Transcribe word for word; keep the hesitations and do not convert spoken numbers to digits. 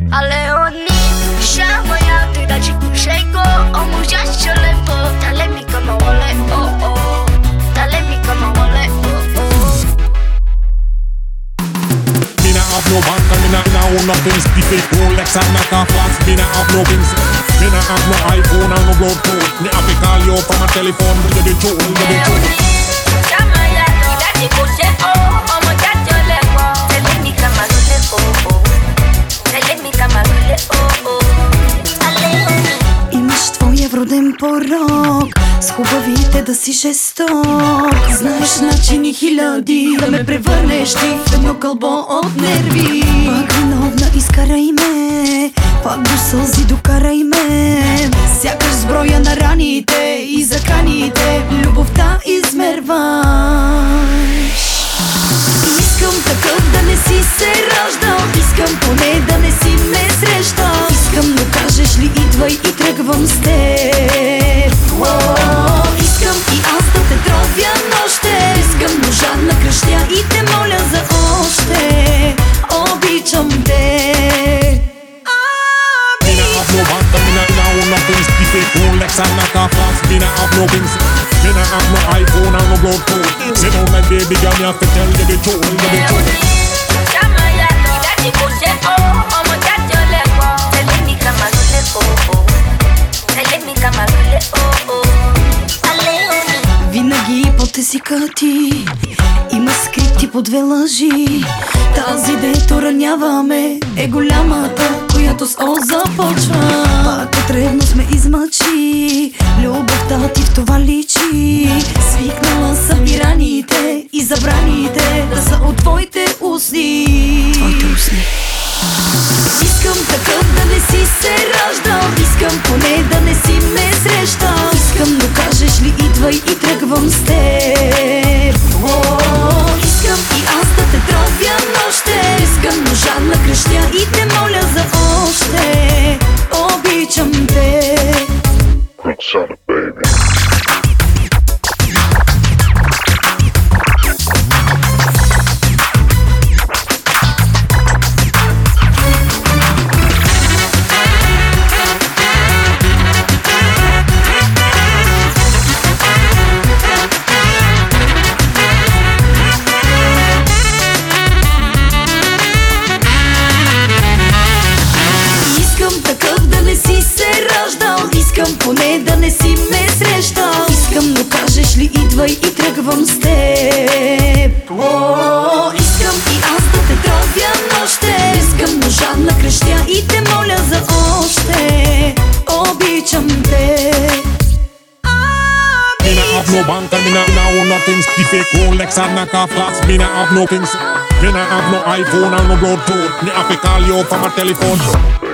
Ale oni szamoja, ty da ci kuszejko. O mu dziacio lepo, dale mi kama wale, oh oh. Dale mi kama wale, oh oh. Me nah have no bank and me nah nah own nothing. The fake Rolex and knock off flats. Me nah have no things. Me nah have no iPhone and no blood code. Me have to call you from a telephone. You the truth, you the truth. Shamaya, ty da ci kuszejko. O mu dziacio lepo, dale mi kama wale, oh oh. Dale mi kama wale, oh oh. Имаш твоя вроден порок, с хубавите да си жесток. Знаеш начини хиляди да ме превърнеш ти в едно кълбо от нерви. Пак виновна изкарай ме, пак до сълзи докарай ме. Сякаш сброя на раните и заканите любовта измерваш. Искам такъв да не си се раждал, искам поне да не си ме срещал. Искам, но кажеш ли идвай и тръгвам с теб. Уоу, искам и аз да те тровя нощем. Искам, но жадна кръщя и те моля за още. Обичам те. Me nah have no bank and me nah nah own nothing. The fake Rolex and knock off flats. Me nah have no things. Me nah have no iPhone and no blood code. Sit down my baby girl, me have to tell you the truth, you the truth. Shamaya, ty da ci kuszejko. O mu dziacio lepo, dale mi kama wale, oh oh. Dale mi kama wale, oh oh. Винаги под езика ти има скрити по две лъжи. Тази, дето раняваме, е голямата, която с О започва. Пак от ревност ме измъчи, любовта ти в това личи. Свикнала съм и раните, и забраните да са от твоите устни. Твоите устни. Искам такъв да не си се раждал, искам поне да не си ме срещал. Искам, но кажеш ли идвай и тръгвам с теб. Уоу, искам и аз да те тровя нощем. Искам, но жадна кръщя и те моля за още. Обичам те. Roxana, baby. Искам поне да не си ме срещал. Искам, но кажеш ли идвай и тръгвам с теб. Уоу, искам и аз да те тровя нощем. Искам, но жадна крещя и те моля за още. Обичам те. Me nah have no bank and me nah nah own nothing. The fake Rolex and knock off flats. Me nah have no things. Me nah have no iPhone and no blood code. Me have to call you from a telephone.